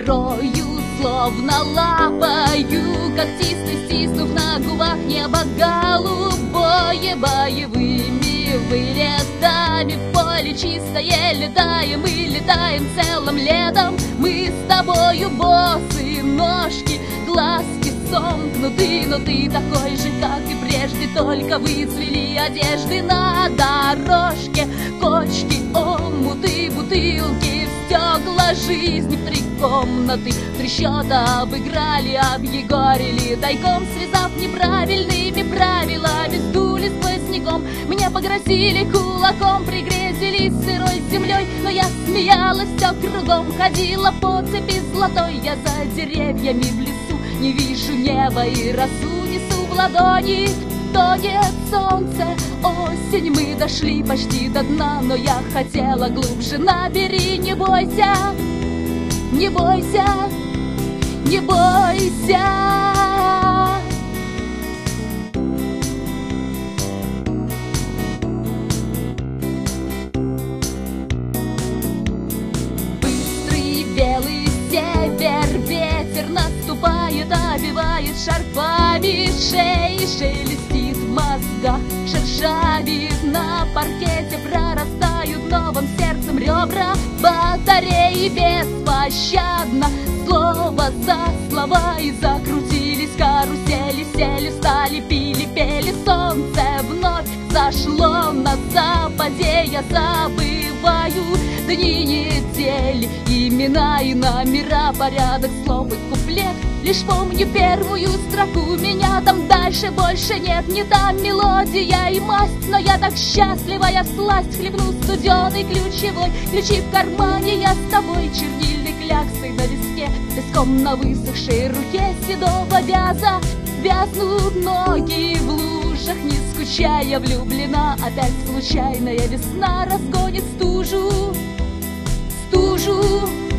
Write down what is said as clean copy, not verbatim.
порою словно лапаю, когтисто стиснув на губах небо голубое, боевыми вылетами в поле чистое летаем и летаем целым летом. Мы с тобою босые ножки, глазки сомкнуты, но ты такой же, как и прежде, только выцвели одежды на дорожке. Кочки, омуты, бутылки, стекла жизни в 3 комнаты. 3 счета обыграли, объегорили, тайком связав неправильными правилами, сдули сквозняком. Мне погрозили кулаком, пригрезили сырой землей, но я смеялась все кругом, ходила по цепи золотой. Я за деревьями в лесу не вижу неба и росу несу в ладони. Тонет солнце, осень, мы дошли почти до дна, но я хотела глубже. Набери, не бойся, не бойся, не бойся. Быстрый белый север, ветер наступает, обивает шарфами шеи, шелестит в мозгах, шершавит на паркете, прорастают новым сердцем ребра батареи беспощадно. Слово за слова и закрутились карусели, сели, стали, пили, пели. Солнце вновь зашло на западе, я забываю дни, недели, имена и номера, порядок слов и куплет. Лишь помню первую строку, меня там дальше больше нет. Не та мелодия и масть, но я так счастлива, я всласть хлебну студеный ключевой. Ключи в кармане, я с тобой, чернильной кляксой на виске, песком на высохшей руке седого вяза. Вязнут ноги в лужах, не скучая, влюблена. Опять случайная весна разгонит стужу, стужу.